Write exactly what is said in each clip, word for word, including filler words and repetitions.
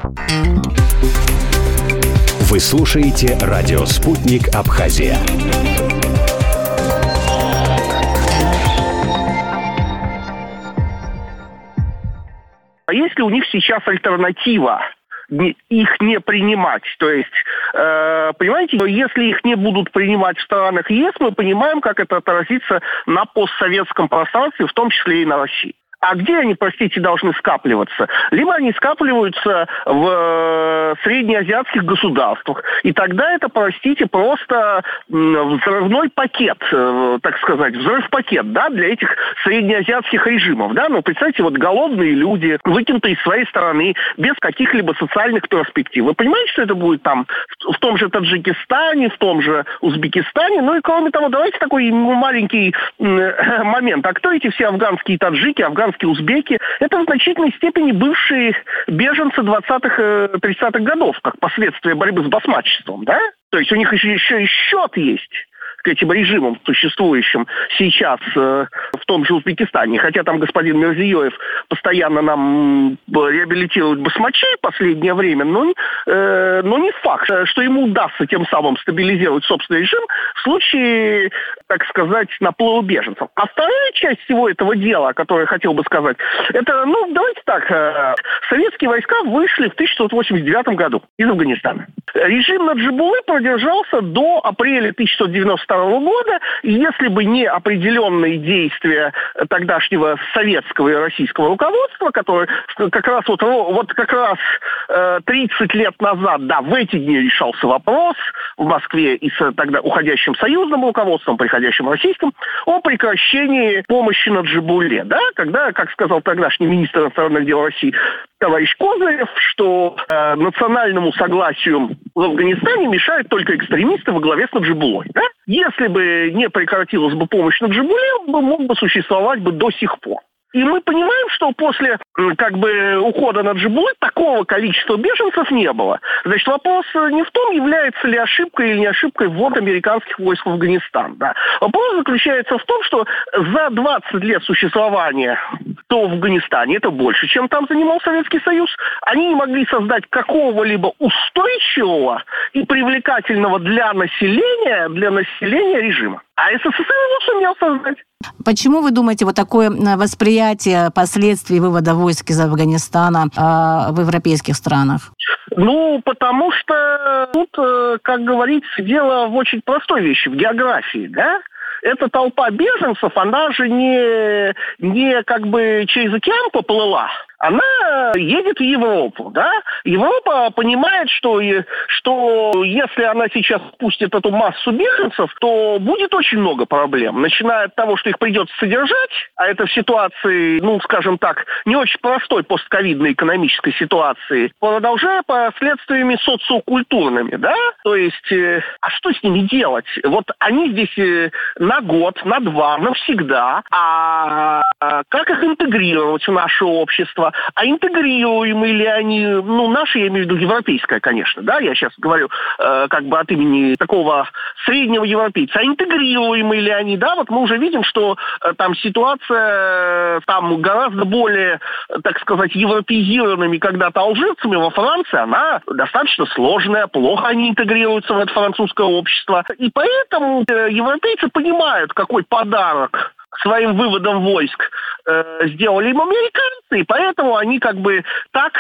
Вы слушаете радио «Спутник Абхазия». А есть ли у них сейчас альтернатива? Их не принимать. То есть, э, понимаете, если их не будут принимать в странах ЕС, мы понимаем, как это отразится на постсоветском пространстве, в том числе и на России. А где они, простите, должны скапливаться? Либо они скапливаются в среднеазиатских государствах. И тогда это, простите, просто взрывной пакет, так сказать, взрыв-пакет, да, для этих среднеазиатских режимов, да. Ну, представьте, вот голодные люди, выкинутые из своей страны, без каких-либо социальных перспектив. Вы понимаете, что это будет там в том же Таджикистане, в том же Узбекистане? Ну и кроме того, давайте такой маленький момент. А кто эти все афганские таджики, афганские узбеки, это в значительной степени бывшие беженцы двадцатых-тридцатых годов, как последствие борьбы с басмачеством, да? То есть у них еще, еще и счет есть к этим режимам, существующим сейчас э, в том же Узбекистане. Хотя там господин Мирзиёев постоянно нам реабилитирует басмачей в последнее время, но, э, но не факт, что ему удастся тем самым стабилизировать собственный режим в случае, так сказать, наплыва беженцев. А вторая часть всего этого дела, о которой я хотел бы сказать, это, ну, давайте так, э, советские войска вышли в тысяча девятьсот восемьдесят девятом году из Афганистана. Режим Наджибуллы продержался до апреля тысяча девятьсот девяносто второго года, и если бы не определенные действия тогдашнего советского и российского руководства, которое как раз вот, вот как раз э, тридцать лет назад, да, в эти дни решался вопрос в Москве и с тогда уходящим союзным руководством, приходящим российским, о прекращении помощи Наджибулле, да, когда, как сказал тогдашний министр иностранных дел России товарищ Козырев, что э, национальному согласию в Афганистане мешают только экстремисты во главе с Наджибуллой. Да? Если бы не прекратилась бы помощь Наджибулле, он мог бы существовать бы до сих пор. И мы понимаем, что после как бы ухода Наджибуллы такого количества беженцев не было. Значит, вопрос не в том, является ли ошибкой или не ошибкой ввод американских войск в Афганистан. Да. Вопрос заключается в том, что за двадцать лет существования то в Афганистане, это больше, чем там занимал Советский Союз, они не могли создать какого-либо устойчивого и привлекательного для населения, для населения режима. А СССР его сумел создать. Почему вы думаете, вот такое восприятие последствий вывода войск из Афганистана э, в европейских странах? Ну, потому что тут, э, как говорится, дело в очень простой вещи, в географии, да? Эта толпа беженцев, она же не, не как бы через океан поплыла. Она едет в Европу, да? Европа понимает, что, что если она сейчас пустит эту массу беженцев, то будет очень много проблем. Начиная от того, что их придется содержать, а это в ситуации, ну, скажем так, не очень простой постковидной экономической ситуации, продолжая последствиями социокультурными, да? То есть, э, а что с ними делать? Вот они здесь э, на год, на два, навсегда. А, а как их интегрировать в наше общество? А интегрируемы ли они, ну, наши, я имею в виду европейское, конечно, да, я сейчас говорю э, как бы от имени такого среднего европейца, а интегрируемы ли они, да, вот мы уже видим, что э, там ситуация э, там гораздо более, так сказать, европеизированными когда-то алжирцами во Франции, она достаточно сложная, плохо они интегрируются в это французское общество, и поэтому э, европейцы понимают, какой подарок своим выводом войск э, сделали им американцы, и поэтому они как бы так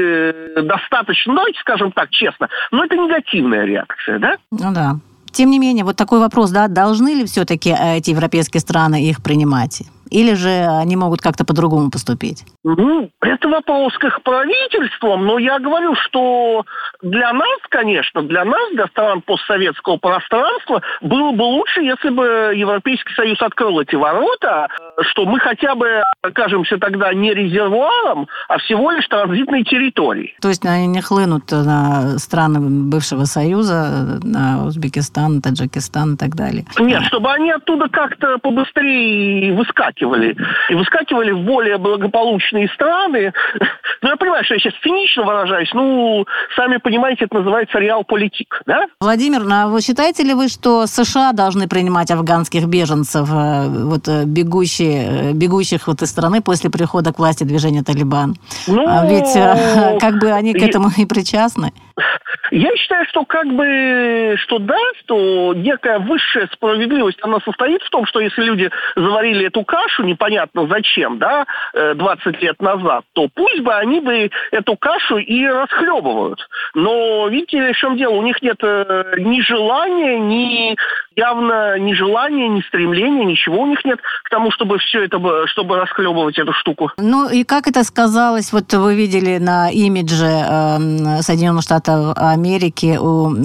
э, достаточно, давайте скажем так честно, но это негативная реакция, да? Ну да. Тем не менее, вот такой вопрос, да, должны ли все-таки эти европейские страны их принимать? Или же они могут как-то по-другому поступить? Ну, это вопрос к их правительствам, но я говорю, что для нас, конечно, для нас, для стран постсоветского пространства, было бы лучше, если бы Европейский Союз открыл эти ворота, что мы хотя бы окажемся тогда не резервуаром, а всего лишь транзитной территорией. То есть они не хлынут на страны бывшего Союза, на Узбекистан, Таджикистан и так далее? Нет, чтобы они оттуда как-то побыстрее выскакивали. выскакивали. И выскакивали в более благополучные страны. Ну, я понимаю, что я сейчас цинично выражаюсь. Ну, сами понимаете, это называется реал-политик, да? Владимир, ну, а вы считаете ли вы, что США должны принимать афганских беженцев, вот, бегущие, бегущих вот из страны после прихода к власти движения «Талибан»? Ну, а ведь как бы они к этому и причастны. Я считаю, что как бы, что да, что некая высшая справедливость, она состоит в том, что если люди заварили эту кашу, непонятно зачем, да, двадцать лет назад, то пусть бы они бы эту кашу и расхлебывают. Но, видите, в чем дело, у них нет ни желания, ни явно ни желания, ни стремления, ничего у них нет к тому, чтобы все это, чтобы расхлебывать эту штуку. Ну и как это сказалось, вот вы видели на имидже э, Соединенных Штатов Америки у э,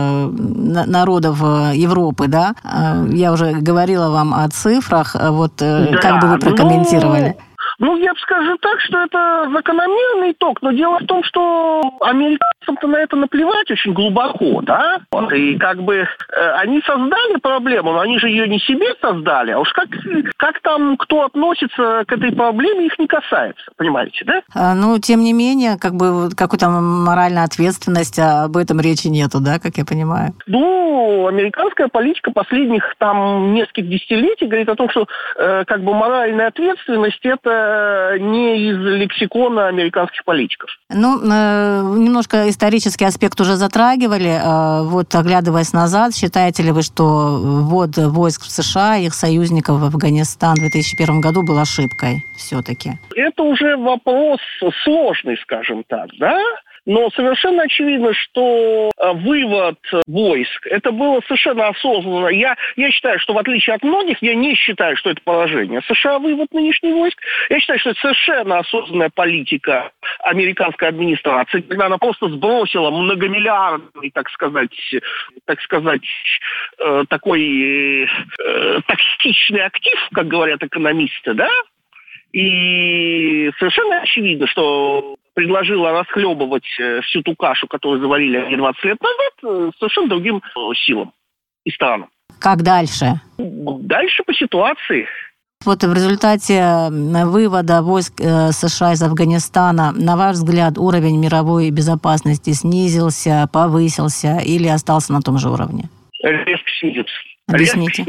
народов Европы, да? Я уже говорила вам о цифрах, вот э, да, как бы вы прокомментировали? Ну... Ну, я бы скажу так, что это закономерный итог, но дело в том, что американцам-то на это наплевать очень глубоко, да? И как бы э, они создали проблему, но они же ее не себе создали, а уж как, как там кто относится к этой проблеме, их не касается, понимаете, да? А, ну, тем не менее, как бы какой-то моральной ответственности об этом речи нету, да, как я понимаю? Ну, американская политика последних там нескольких десятилетий говорит о том, что э, как бы моральная ответственность – это не из лексикона американских политиков. Ну, немножко исторический аспект уже затрагивали. Вот, оглядываясь назад, считаете ли вы, что ввод войск в США, их союзников в Афганистан в две тысячи первом году был ошибкой все-таки? Это уже вопрос сложный, скажем так, да? Но совершенно очевидно, что вывод войск, это было совершенно осознанно. Я, я считаю, что в отличие от многих, я не считаю, что это поражение США вывод нынешних войск. Я считаю, что это совершенно осознанная политика американской администрации, когда она просто сбросила многомиллиардный, так сказать, так сказать, э, такой э, токсичный актив, как говорят экономисты, да? И совершенно очевидно, что предложила расхлебывать всю ту кашу, которую заварили они двадцать лет назад, совершенно другим силам и странам. Как дальше? Дальше по ситуации. Вот в результате вывода войск США из Афганистана, на ваш взгляд, уровень мировой безопасности снизился, повысился или остался на том же уровне? Резко снизился. Объясните.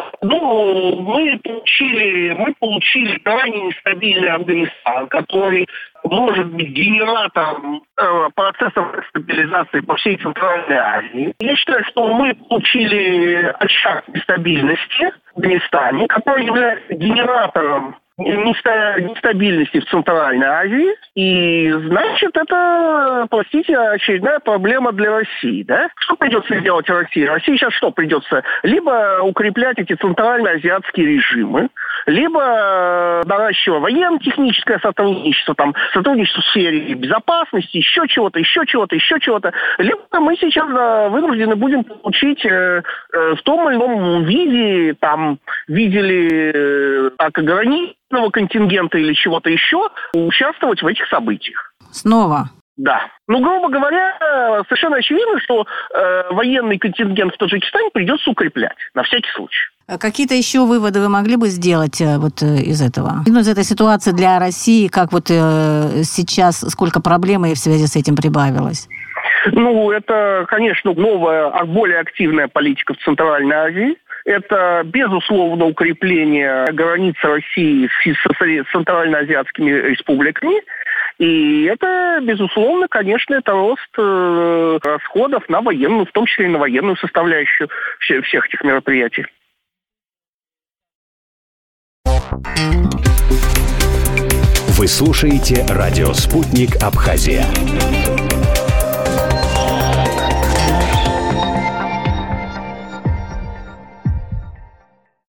Ну, мы получили, мы получили крайне нестабильный Афганистан, который может быть генератором э, процессов стабилизации по всей Центральной Азии. Я считаю, что мы получили очаг нестабильности в Афганистане, который является генератором нестабильности в Центральной Азии. И, значит, это, простите, очередная проблема для России, да? Что придется делать России? России сейчас что придется? Либо укреплять эти центральноазиатские режимы, либо наращивать военно-техническое сотрудничество, там, сотрудничество в сфере безопасности, еще чего-то, еще чего-то, еще чего-то. Либо мы сейчас да, вынуждены будем получить э, э, в том или ином виде, там, видели э, так, ограниченного контингента или чего-то еще, участвовать в этих событиях. Снова? Да. Ну, грубо говоря, совершенно очевидно, что э, военный контингент в Таджикистане придется укреплять, на всякий случай. Какие-то еще выводы вы могли бы сделать вот из этого? Ну, из этой ситуации для России, как вот э, сейчас, сколько проблем и в связи с этим прибавилось? Ну, это, конечно, новая, более активная политика в Центральной Азии. Это, безусловно, укрепление границ России с центральноазиатскими республиками. И это, безусловно, конечно, это рост э, расходов на военную, в том числе и на военную составляющую всех, всех этих мероприятий. Вы слушаете радио «Спутник Абхазия».